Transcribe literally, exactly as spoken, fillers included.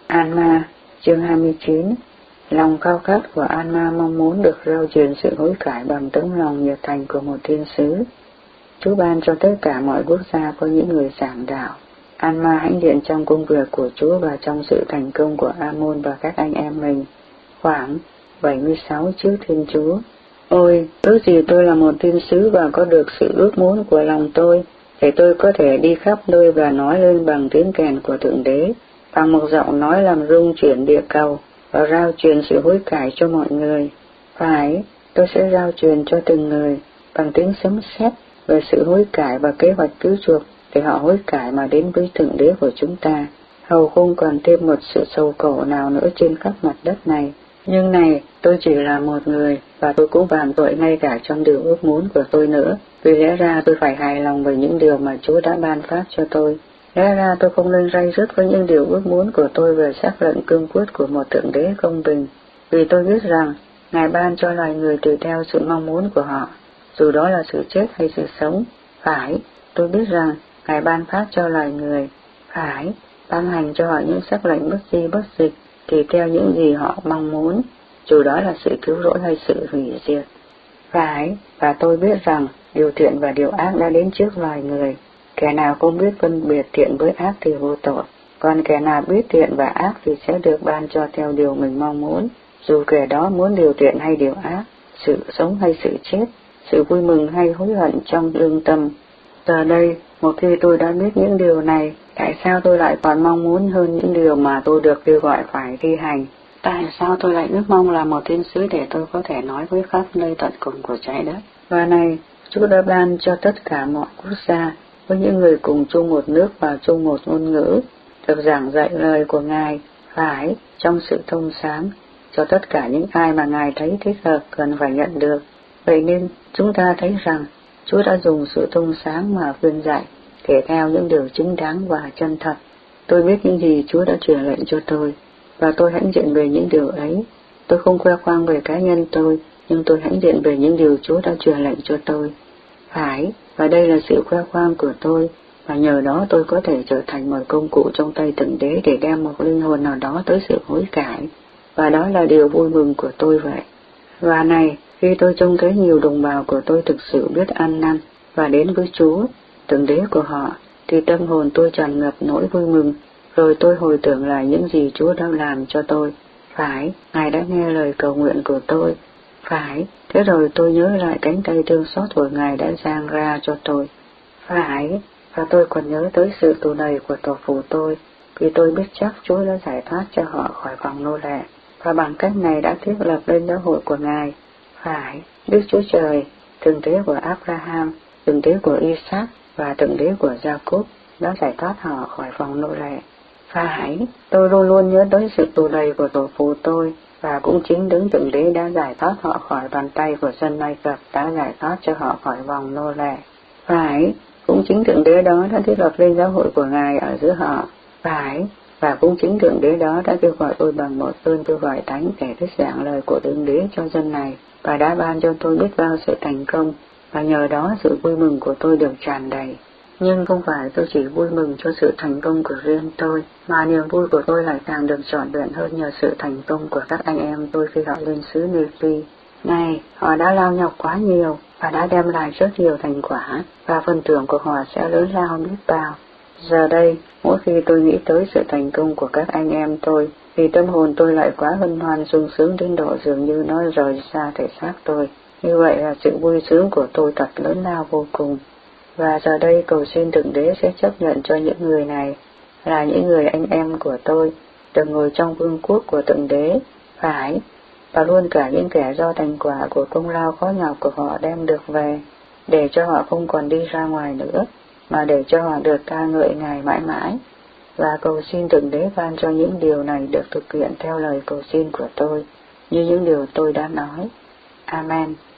An-ma, chương hai mươi chín. Lòng khao khát của An-ma mong muốn được rao truyền sự hối cải bằng tấm lòng nhiệt thành của một thiên sứ. Chúa ban cho tất cả mọi quốc gia có những người giảng đạo. An-ma hãnh diện trong công việc của Chúa và trong sự thành công của A-môn và các anh em mình. Khoảng bảy mươi sáu trước Thiên Chúa. Ôi, ước gì tôi là một thiên sứ và có được sự ước muốn của lòng tôi, để tôi có thể đi khắp nơi và nói lên bằng tiếng kèn của Thượng Đế, bằng một giọng nói làm rung chuyển địa cầu, và rao truyền sự hối cải cho mọi người. Phải, tôi sẽ rao truyền cho từng người, bằng tiếng sấm sét về sự hối cải và kế hoạch cứu chuộc, để họ hối cải mà đến với Thượng Đế của chúng ta, hầu không còn thêm một sự sầu khổ nào nữa trên khắp mặt đất này. Nhưng này, tôi chỉ là một người, và tôi cũng phạm tội ngay cả trong điều ước muốn của tôi nữa, vì lẽ ra tôi phải hài lòng với những điều mà Chúa đã ban phát cho tôi. Lẽ ra tôi không nên ray rứt với những điều ước muốn của tôi về sắc lệnh cương quyết của một Thượng Đế công bình, vì tôi biết rằng Ngài ban cho loài người tùy theo sự mong muốn của họ, dù đó là sự chết hay sự sống. Phải, tôi biết rằng Ngài ban phát cho loài người, phải, ban hành cho họ những sắc lệnh bất di bất dịch, tùy theo những gì họ mong muốn, dù đó là sự cứu rỗi hay sự hủy diệt. Phải, và tôi biết rằng điều thiện và điều ác đã đến trước loài người. Kẻ nào không biết phân biệt thiện với ác thì vô tội, còn kẻ nào biết thiện và ác thì sẽ được ban cho theo điều mình mong muốn, dù kẻ đó muốn điều thiện hay điều ác, sự sống hay sự chết, sự vui mừng hay hối hận trong lương tâm. Giờ đây, một khi tôi đã biết những điều này, tại sao tôi lại còn mong muốn hơn những điều mà tôi được kêu gọi phải thi hành? Tại sao tôi lại ước mong là một thiên sứ để tôi có thể nói với khắp nơi tận cùng của trái đất? Và này, Chúa đã ban cho tất cả mọi quốc gia, với những người cùng chung một nước và chung một ngôn ngữ, được giảng dạy lời của Ngài, phải, trong sự thông sáng, cho tất cả những ai mà Ngài thấy thích hợp cần phải nhận được. Vậy nên, chúng ta thấy rằng, Chúa đã dùng sự thông sáng mà khuyên dạy, kể theo những điều chính đáng và chân thật. Tôi biết những gì Chúa đã truyền lệnh cho tôi, và tôi hãnh diện về những điều ấy. Tôi không khoe khoang về cá nhân tôi, nhưng tôi hãnh diện về những điều Chúa đã truyền lệnh cho tôi. Phải, và đây là sự khoe khoang của tôi, và nhờ đó tôi có thể trở thành một công cụ trong tay Thượng Đế để đem một linh hồn nào đó tới sự hối cải, và đó là điều vui mừng của tôi vậy. Và này, khi tôi trông thấy nhiều đồng bào của tôi thực sự biết ăn năn và đến với Chúa, Thượng Đế của họ, thì tâm hồn tôi tràn ngập nỗi vui mừng, rồi tôi hồi tưởng lại những gì Chúa đã làm cho tôi. Phải, Ngài đã nghe lời cầu nguyện của tôi. Phải, thế rồi tôi nhớ lại cánh tay thương xót của Ngài đã giang ra cho tôi. Phải, và tôi còn nhớ tới sự tù đầy của tổ phụ tôi, vì tôi biết chắc Chúa đã giải thoát cho họ khỏi vòng nô lệ, và bằng cách này đã thiết lập lên giáo hội của Ngài. Phải, Đức Chúa Trời, Thượng Đế của Abraham, Thượng Đế của Isaac và Thượng Đế của Jacob đã giải thoát họ khỏi vòng nô lệ. Phải, tôi luôn luôn nhớ tới sự tù đầy của tổ phụ tôi, và cũng chính Đấng Thượng Đế đã giải thoát họ khỏi bàn tay của dân Ai Cập, đã giải thoát cho họ khỏi vòng nô lệ. Phải, cũng chính Thượng Đế đó đã thiết lập lên giáo hội của Ngài ở giữa họ. Phải, và cũng chính Thượng Đế đó đã kêu gọi tôi bằng một cơn kêu gọi thánh để thuyết giảng lời của Thượng Đế cho dân này, và đã ban cho tôi biết bao sự thành công, và nhờ đó sự vui mừng của tôi được tràn đầy. Nhưng không phải tôi chỉ vui mừng cho sự thành công của riêng tôi, mà niềm vui của tôi lại càng được trọn vẹn hơn nhờ sự thành công của các anh em tôi khi họ lên xứ Nephi. Này, họ đã lao nhọc quá nhiều, và đã đem lại rất nhiều thành quả, và phần thưởng của họ sẽ lớn lao biết bao. Giờ đây, mỗi khi tôi nghĩ tới sự thành công của các anh em tôi, thì tâm hồn tôi lại quá hân hoan sung sướng đến độ dường như nó rời xa thể xác tôi. Như vậy là sự vui sướng của tôi thật lớn lao vô cùng. Và giờ đây cầu xin Thượng Đế sẽ chấp nhận cho những người này, là những người anh em của tôi, được ngồi trong vương quốc của Thượng Đế. Phải, và luôn cả những kẻ do thành quả của công lao khó nhọc của họ đem được về, để cho họ không còn đi ra ngoài nữa, mà để cho họ được ca ngợi Ngài mãi mãi. Và cầu xin Thượng Đế ban cho những điều này được thực hiện theo lời cầu xin của tôi, như những điều tôi đã nói. Amen.